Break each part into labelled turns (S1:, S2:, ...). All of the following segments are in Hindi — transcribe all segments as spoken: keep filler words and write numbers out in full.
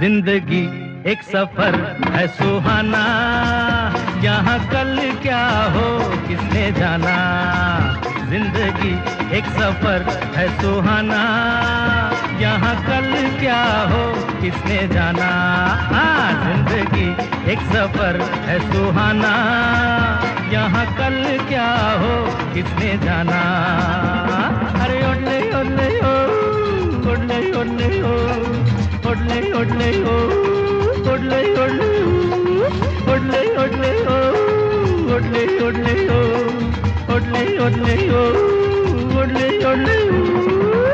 S1: जिंदगी एक सफर है सुहाना, यहाँ कल क्या हो किसने जाना। जिंदगी एक सफर है सुहाना, यहाँ कल क्या हो किसने जाना। हाँ, जिंदगी एक सफर है सुहाना, यहाँ कल क्या हो किसने जाना। अरे ओले ओले ओ, ओले ओले ओ, ओले ओले ओ, ओले ओले ओ, ओले ओले ओ, ओले ओले ओ, ओले ओले ओ, ओले ओले ओ।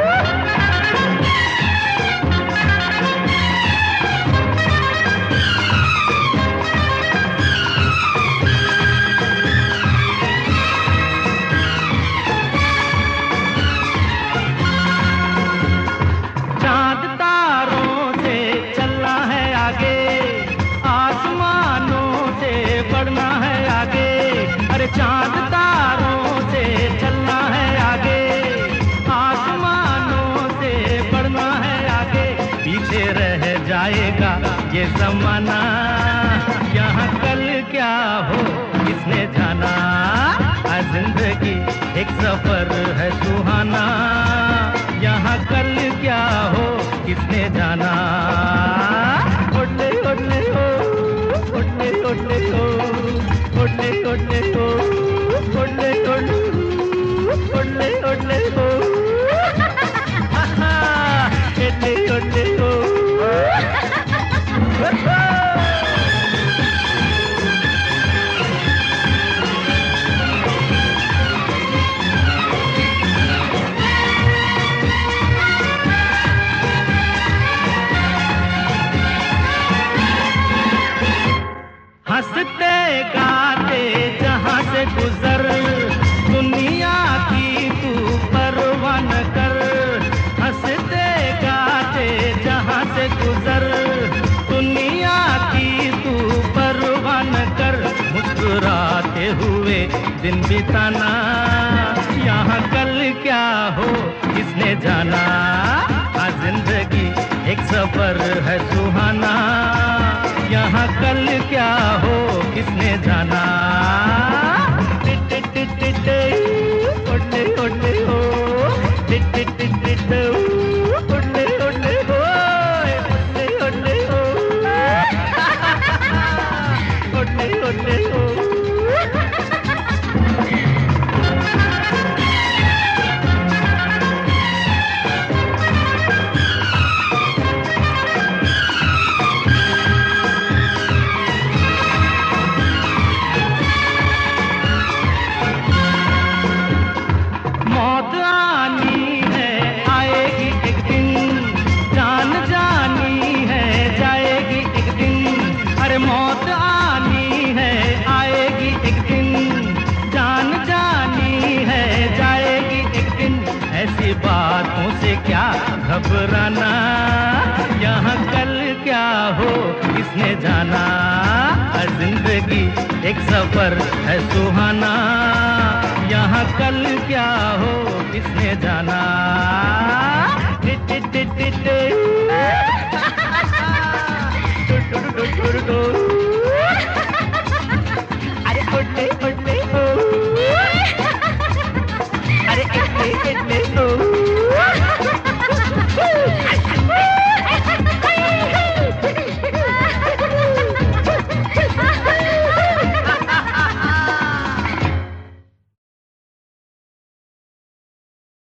S1: चांद तारों से चलना है आगे, आसमानों से बढ़ना है आगे। पीछे रह जाएगा ये ज़माना, यहाँ कल क्या हो किसने जाना। आज जिंदगी एक सफर है सुहाना, यहाँ कल क्या हो किसने जाना। ओले ओले ओ, ओले ओले ओ, ओले ओले ओ, ओले ओले ओले ओले ओ, ओले ओले ओ। हंसते गाते जहाँ से गुजर, दुनिया की तू परवाह न कर। हंसते गाते जहाँ से गुजर, दुनिया की तू परवाह न कर। मुस्कुराते हुए दिन बिताना, यहाँ कल क्या हो किसने जाना। आज जिंदगी एक सफर है सुहाना, यहाँ कल क्या हो किसने जाना। टिट टिट टिट ओले ओले हो, टिट टिट टिट ओले ओले हो, ओले ओले हो, ओले ओले हो। मौत आनी है आएगी एक दिन, जान जानी है जाएगी एक दिन। ऐसी बातों से क्या घबराना, यहाँ कल क्या हो किसने जाना। जिंदगी एक सफर है सुहाना, यहाँ कल क्या हो किसने जाना। Tit tit tit tit